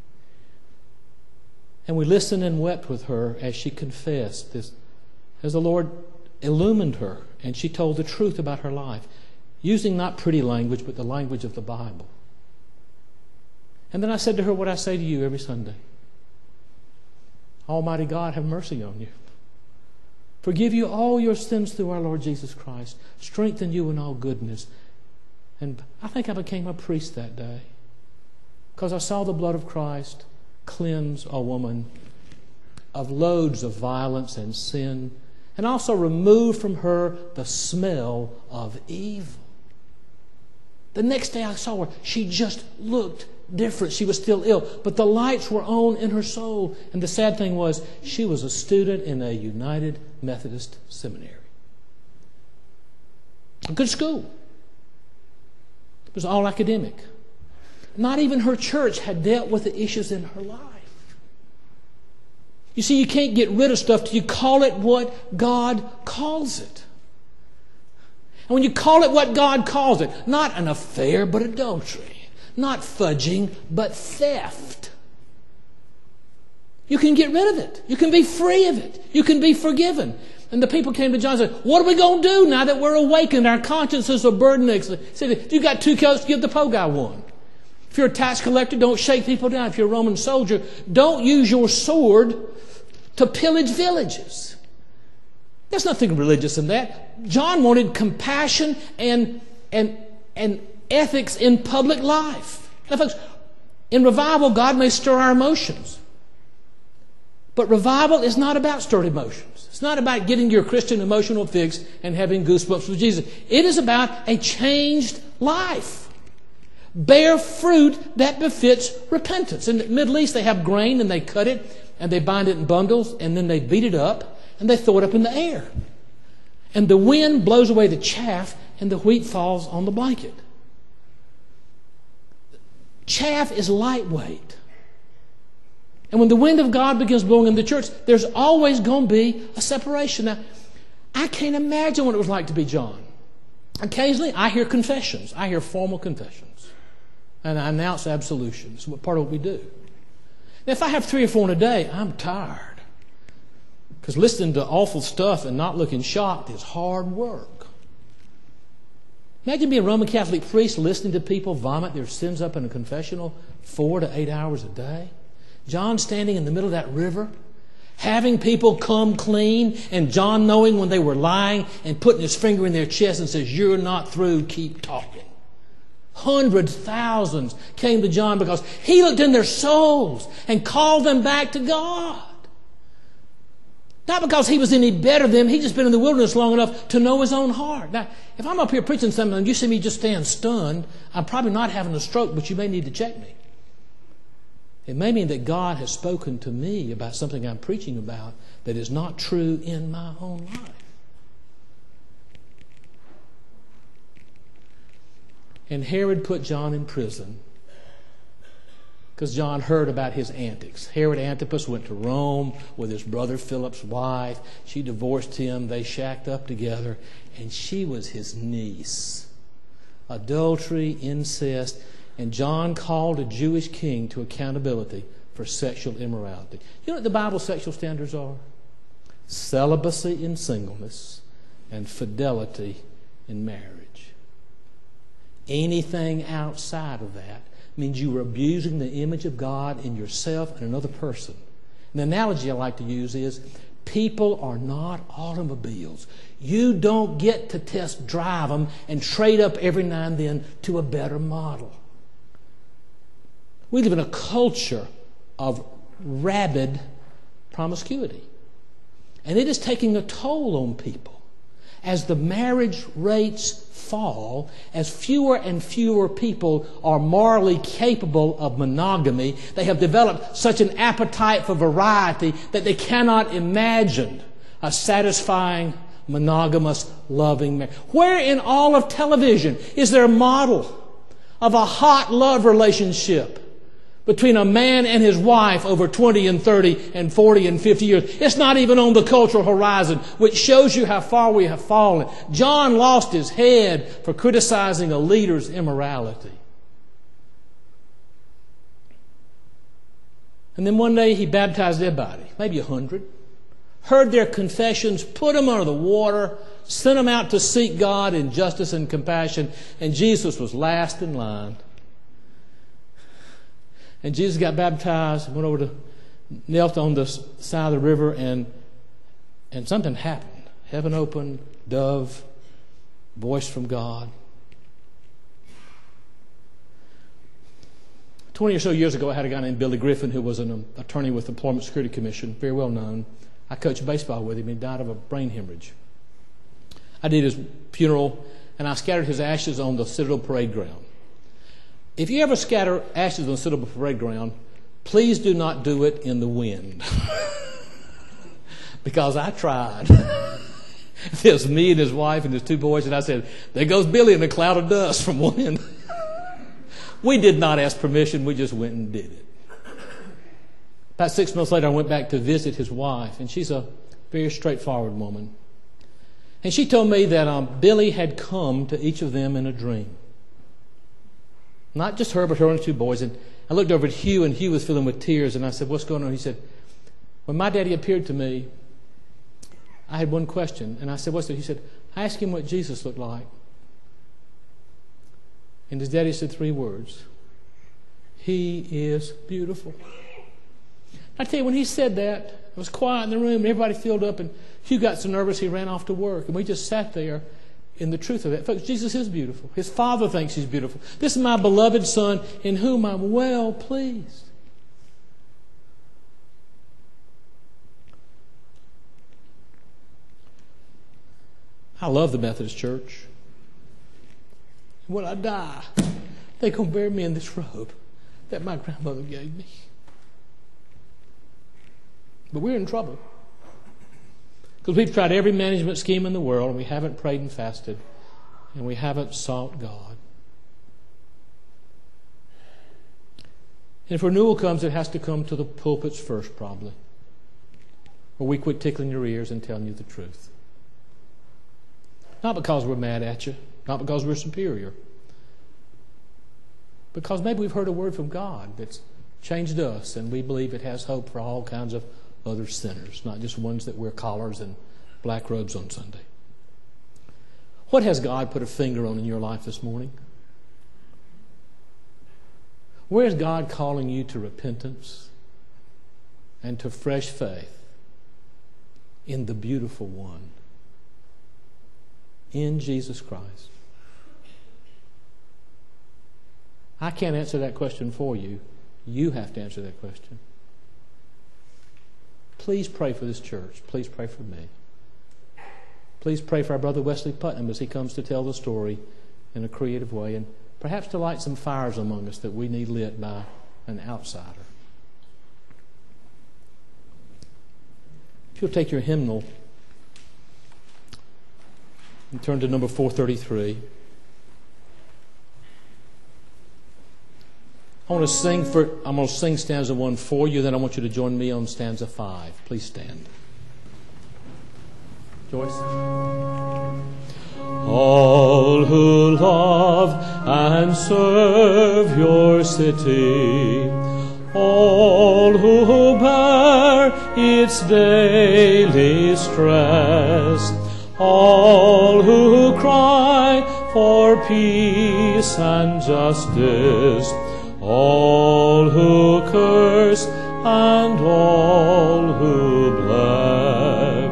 And we listened and wept with her as she confessed this, as the Lord illumined her, and she told the truth about her life, using not pretty language, but the language of the Bible. And then I said to her what I say to you every Sunday. Almighty God, have mercy on you. Forgive you all your sins through our Lord Jesus Christ. Strengthen you in all goodness. And I think I became a priest that day because I saw the blood of Christ cleanse a woman of loads of violence and sin, and also remove from her the smell of evil. The next day I saw her, she just looked different. She was still ill, but the lights were on in her soul. And the sad thing was, she was a student in a United Methodist seminary. A good school. It was all academic. Not even her church had dealt with the issues in her life. You see, you can't get rid of stuff till you call it what God calls it. And when you call it what God calls it, not an affair, but adultery. Not fudging, but theft. You can get rid of it. You can be free of it. You can be forgiven. And the people came to John and said, what are we going to do now that we're awakened? Our consciences are burdened. He said, if you've got two coats, give the poor guy one. If you're a tax collector, don't shake people down. If you're a Roman soldier, don't use your sword to pillage villages. There's nothing religious in that. John wanted compassion and, and, and ethics in public life. Now, folks, in revival, God may stir our emotions. But revival is not about stirred emotions. It's not about getting your Christian emotional fix and having goosebumps with Jesus. It is about a changed life. Bear fruit that befits repentance. In the Middle East, they have grain and they cut it and they bind it in bundles and then they beat it up and they throw it up in the air. And the wind blows away the chaff and the wheat falls on the blanket. Chaff is lightweight. And when the wind of God begins blowing in the church, there's always going to be a separation. Now, I can't imagine what it was like to be John. Occasionally, I hear confessions. I hear formal confessions. And I announce absolutions. It's part of what we do. Now, if I have three or four in a day, I'm tired. Because listening to awful stuff and not looking shocked is hard work. Imagine being a Roman Catholic priest listening to people vomit their sins up in a confessional four to eight hours a day. John standing in the middle of that river, having people come clean, and John knowing when they were lying and putting his finger in their chest and says, "You're not through, keep talking." Hundreds, thousands came to John because he looked in their souls and called them back to God. Not because he was any better than them. He'd just been in the wilderness long enough to know his own heart. Now, if I'm up here preaching something and you see me just stand stunned, I'm probably not having a stroke, but you may need to check me. It may mean that God has spoken to me about something I'm preaching about that is not true in my own life. And Herod put John in prison because John heard about his antics. Herod Antipas went to Rome with his brother Philip's wife. She divorced him. They shacked up together. And she was his niece. Adultery, incest. And John called a Jewish king to accountability for sexual immorality. You know what the Bible's sexual standards are? Celibacy in singleness and fidelity in marriage. Anything outside of that means you are abusing the image of God in yourself and another person. And the analogy I like to use is, people are not automobiles. You don't get to test drive them and trade up every now and then to a better model. We live in a culture of rabid promiscuity. And it is taking a toll on people. As the marriage rates fall, as fewer and fewer people are morally capable of monogamy, they have developed such an appetite for variety that they cannot imagine a satisfying, monogamous, loving marriage. Where in all of television is there a model of a hot love relationship between a man and his wife over twenty and thirty and forty and fifty years? It's not even on the cultural horizon, which shows you how far we have fallen. John lost his head for criticizing a leader's immorality. And then one day he baptized everybody, maybe a hundred, heard their confessions, put them under the water, sent them out to seek God in justice and compassion, and Jesus was last in line. And Jesus got baptized and went over to, knelt on the side of the river, and and something happened. Heaven opened, dove, voice from God. Twenty or so years ago, I had a guy named Billy Griffin who was an attorney with the Employment Security Commission, very well known. I coached baseball with him. He died of a brain hemorrhage. I did his funeral, and I scattered his ashes on the Citadel Parade Ground. If you ever scatter ashes on the Citadel Parade Ground, please do not do it in the wind. Because I tried. There's me and his wife and his two boys, and I said, "There goes Billy in a cloud of dust from wind." We did not ask permission. We just went and did it. About six months later, I went back to visit his wife, and she's a very straightforward woman. And she told me that um, Billy had come to each of them in a dream. Not just her, but her and two boys. And I looked over at Hugh, and Hugh was filling with tears. And I said, "What's going on?" He said, "When my daddy appeared to me, I had one question." And I said, "What's that?" He said, "I asked him what Jesus looked like." And his daddy said three words: "He is beautiful." I tell you, when he said that, it was quiet in the room, and everybody filled up, and Hugh got so nervous he ran off to work. And we just sat there in the truth of it. Folks, Jesus is beautiful. His Father thinks he's beautiful. This is my beloved Son in whom I'm well pleased. I love the Methodist Church. When I die, they're going to bury me in this robe that my grandmother gave me. But we're in trouble. Because we've tried every management scheme in the world, and we haven't prayed and fasted, and we haven't sought God. And if renewal comes, it has to come to the pulpits first, probably, where we quit tickling your ears and telling you the truth. Not because we're mad at you, Not because we're superior. Because maybe we've heard a word from God that's changed us, and we believe it has hope for all kinds of other sinners, not just ones that wear collars and black robes on Sunday. What has God put a finger on in your life this morning? Where is God calling you to repentance and to fresh faith in the beautiful one, in Jesus Christ? I can't answer that question for you. You have to answer that question. Please pray for this church. Please pray for me. Please pray for our brother Wesley Putnam as he comes to tell the story in a creative way, and perhaps to light some fires among us that we need lit by an outsider. If you'll take your hymnal and turn to number four thirty-three. I want to sing for I'm going to sing stanza one for you, then I want you to join me on stanza five. Please stand. Joyce. All who love and serve your city, all who bear its daily stress, all who cry for peace and justice, all who curse and all who blame,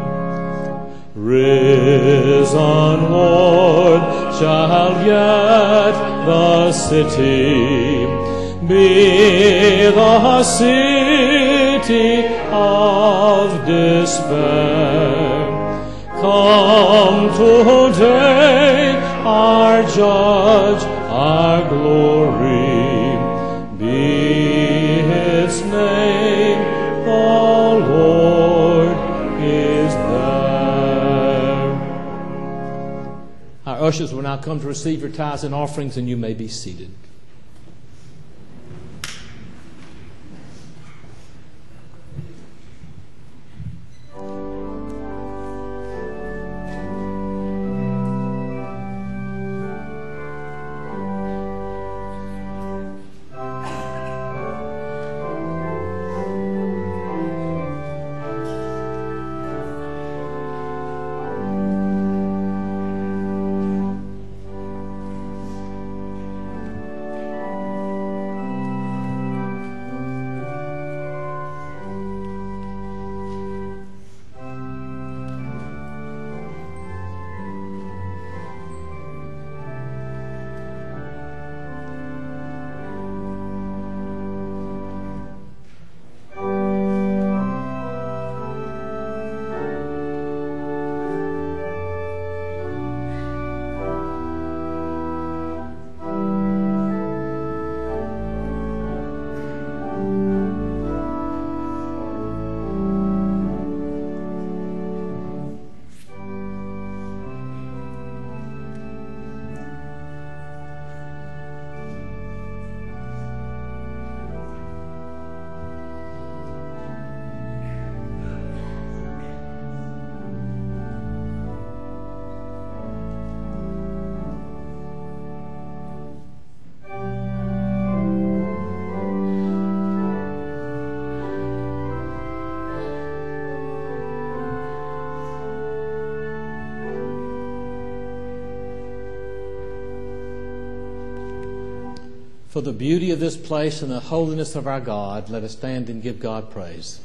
risen Lord, shall yet the city be the city of despair. Come today, our Judge, our glory, be His name, the Lord is there. Our ushers will now come to receive your tithes and offerings, and you may be seated. For the beauty of this place and the holiness of our God, let us stand and give God praise.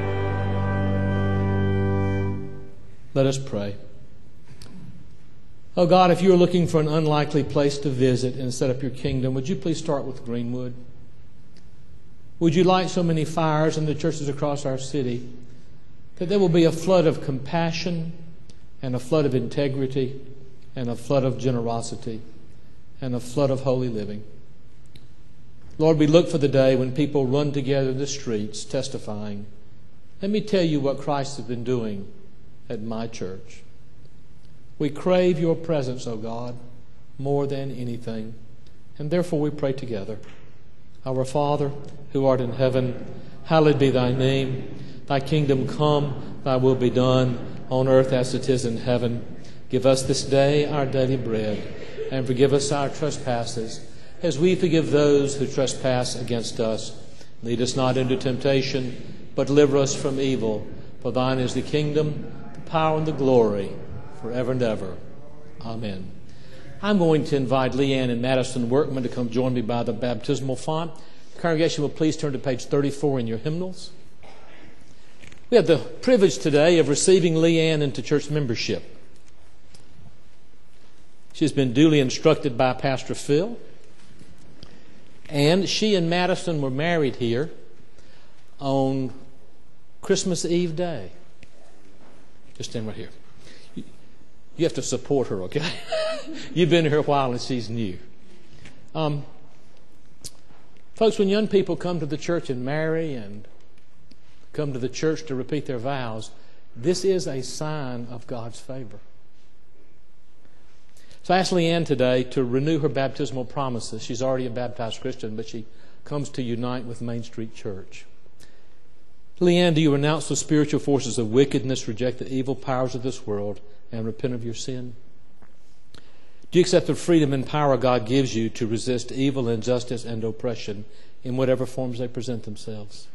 Let us pray. Oh God, if you're looking for an unlikely place to visit and set up your kingdom, would you please start with Greenwood? Would you light so many fires in the churches across our city that there will be a flood of compassion and a flood of integrity and a flood of generosity and a flood of holy living? Lord, we look for the day when people run together in the streets testifying, let me tell you what Christ has been doing at my church. We crave your presence, O God, more than anything. And therefore we pray together. Our Father, who art in heaven, hallowed be thy name. Thy kingdom come, thy will be done, on earth as it is in heaven. Give us this day our daily bread, and forgive us our trespasses, as we forgive those who trespass against us. Lead us not into temptation, but deliver us from evil. For thine is the kingdom, the power, and the glory, forever and ever. Amen. I'm going to invite Leanne and Madison Workman to come join me by the baptismal font. The congregation will please turn to page thirty-four in your hymnals. We have the privilege today of receiving Leanne into church membership. She's been duly instructed by Pastor Phil. And she and Madison were married here on Christmas Eve day. Just stand right here. You have to support her, okay? You've been here a while and she's new. Um, folks, when young people come to the church and marry and come to the church to repeat their vows, this is a sign of God's favor. So I asked Leanne today to renew her baptismal promises. She's already a baptized Christian, but she comes to unite with Main Street Church. Leanne, do you renounce the spiritual forces of wickedness, reject the evil powers of this world, and repent of your sin? Do you accept the freedom and power God gives you to resist evil, injustice, and oppression in whatever forms they present themselves?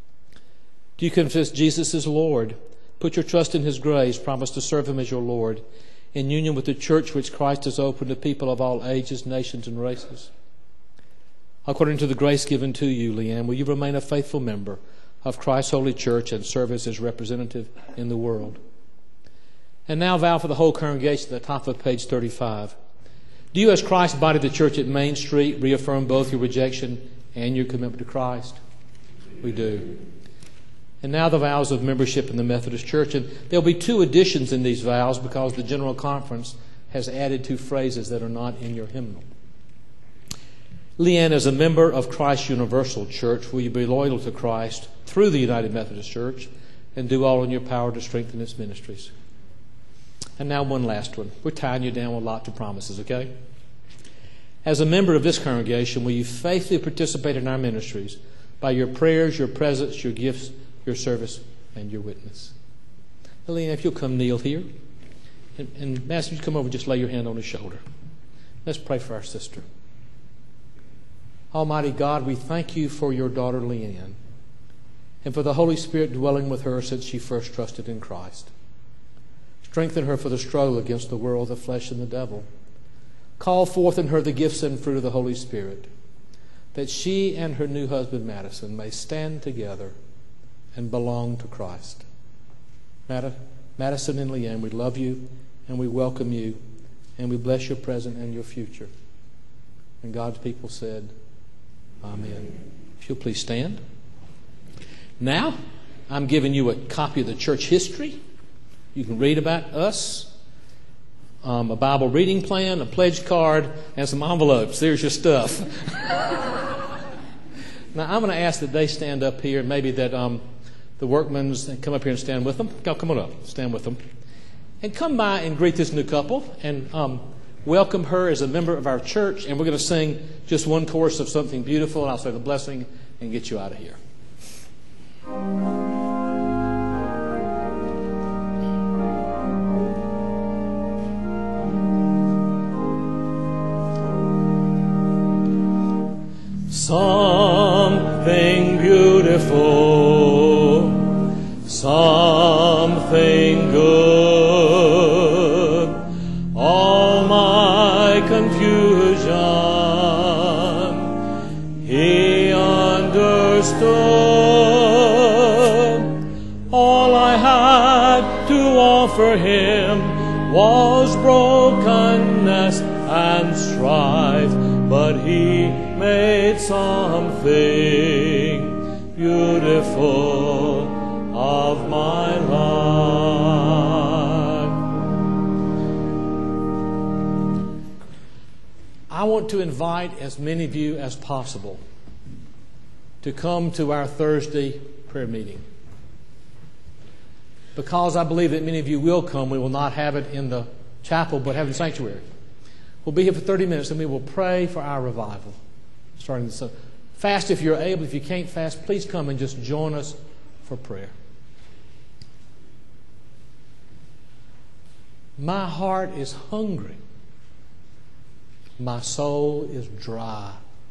Do you confess Jesus is Lord, put your trust in His grace, promise to serve Him as your Lord, in union with the church which Christ has opened to people of all ages, nations, and races? According to the grace given to you, Leanne, will you remain a faithful member of Christ's holy church and serve as His representative in the world? And now vow for the whole congregation at the top of page thirty-five. Do you, as Christ's body, the church at Main Street, reaffirm both your rejection and your commitment to Christ? We do. And now the vows of membership in the Methodist Church. And there'll be two additions in these vows because the General Conference has added two phrases that are not in your hymnal. Leanne, as a member of Christ's Universal Church, will you be loyal to Christ through the United Methodist Church and do all in your power to strengthen its ministries? And now one last one. We're tying you down with lots of promises, okay? As a member of this congregation, will you faithfully participate in our ministries by your prayers, your presence, your gifts, your service, and your witness? Leanne, if you'll come kneel here. And, and Master, you come over and just lay your hand on his shoulder. Let's pray for our sister. Almighty God, we thank you for your daughter Leanne and for the Holy Spirit dwelling with her since she first trusted in Christ. Strengthen her for the struggle against the world, the flesh, and the devil. Call forth in her the gifts and fruit of the Holy Spirit, that she and her new husband Madison may stand together and belong to Christ. Madison and Leanne, we love you and we welcome you and we bless your present and your future. And God's people said, Amen. If you'll please stand. Now, I'm giving you a copy of the church history. You can read about us, um, a Bible reading plan, a pledge card, and some envelopes. There's your stuff. Now, I'm going to ask that they stand up here, and maybe that um, the workmen's come up here and stand with them. Go, come on up. Stand with them. And come by and greet this new couple and um, welcome her as a member of our church. And we're going to sing just one chorus of something beautiful, and I'll say the blessing and get you out of here. Something beautiful, something good, all my confusion, he understood. All I had to offer him was broken barrenness and strife, but He made something beautiful of my life. I want to invite as many of you as possible to come to our Thursday prayer meeting. Because I believe that many of you will come, we will not have it in the chapel, but have it in the sanctuary. We'll be here for thirty minutes, and we will pray for our revival. Starting this, fast if you're able. If you can't fast, please come and just join us for prayer. My heart is hungry. My soul is dry.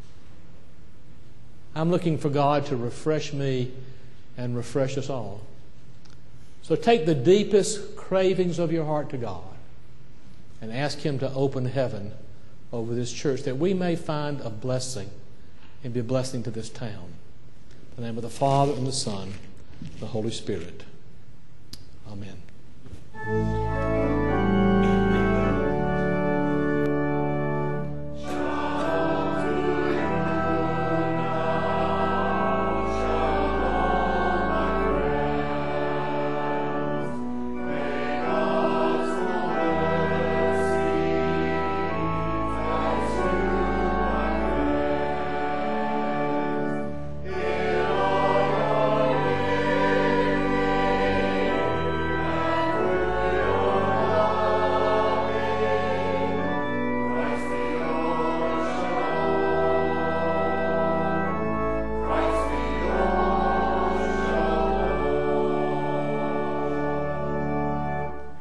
I'm looking for God to refresh me and refresh us all. So take the deepest cravings of your heart to God and ask Him to open heaven over this church, that we may find a blessing and be a blessing to this town. In the name of the Father, and the Son, and the Holy Spirit. Amen.